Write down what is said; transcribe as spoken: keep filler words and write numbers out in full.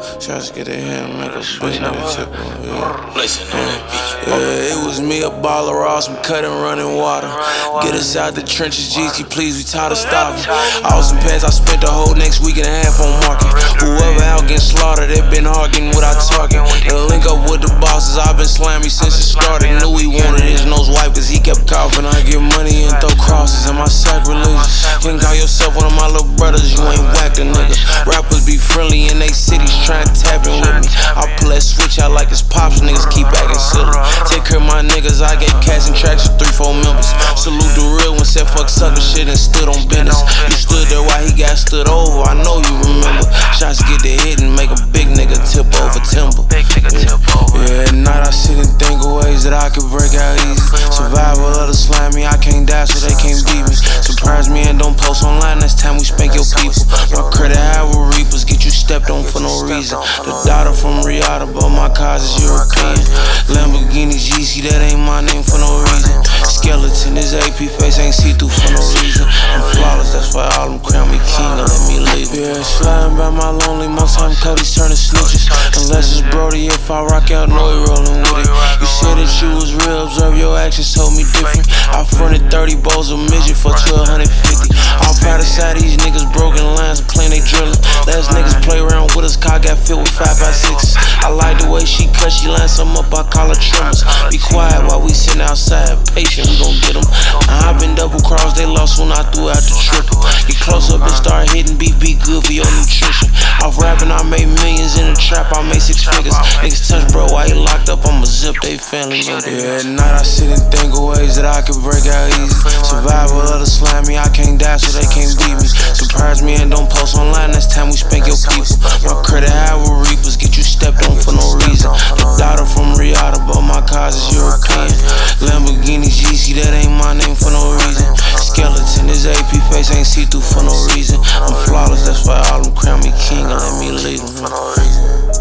Shots get their hand, make a big nigga tip on, yeah. Listen on that beat. Yeah, it was me, a baller, off some cutting, running water. Get us out the trenches, G T, please, we tired of stopping. All some pants, I spent the whole next week and a half on market. Whoever out getting slaughtered, they been hard getting what I target. And link up with the bosses, I've been slamming since it started. Knew he wanted his nose wiped, cause he kept coughing. I get money and throw crosses, am I sacrilegious? You can call yourself one of my little brothers, you ain't whacked a nigga. Rappers be friendly in they cities, trying to tap in with me. I pull that switch out like it's pops, niggas keep acting silly. Take care of my niggas, I get cash and tracks for three, four members. Salute the real one, said fuck sucker shit and stood on business. You stood there while he got stood over, I know you remember. Shots get the hit and make a big nigga tip over timber. Yeah, yeah, at night I sit and think of ways that I could break out easy. Survival of the slimy, I can't die so they can't beat me. Surprise me and don't post online, next time we spank your people. My credit high with reapers, get you stepped on for no reason. The daughter from Riyadh, but my cars is European. Lamborghini G C, that ain't my name for no reason. Skeleton, this A P face ain't see-through for no reason. I'm flawless, that's why all them crown me king and let me leave. Yeah, sliding by my lonely, most time Cody's turning snitches. Unless it's Brody, if I rock out, know he rolling with it. You said that you was real, observe your actions told me different. I fronted thirty bowls of midget for twelve fifty. All proud of side, these niggas broken lines and claim they drillin'. Last niggas play around with us, car got filled with five by sixes. I like the way she cut, she line some up, I call her trimmers. Be quiet while we sitting outside, patient, we gon' get them. I been double crossed, they lost when I threw out the triple. Get close up and start hitting beef, be good for your nutrition. Off rapping, I made millions in the trap, I made six figures. Niggas touch bro, while he locked up, I'ma zip they family members. Yeah, at night I sit and think of ways that I could break out easy. Survival of the slimy, I can't die so they can't beat me. Surprise me and don't post online, next time we spank your people. My credit high with reapers, get you stepped on for no reason. The daughter from Riyadh, but my cars is European. Lamborghini G C, that ain't my name for no reason. Skeleton, this A P face ain't see-through for no reason. I'm flawless, that's why all them crown me king and let me lead them for no reason.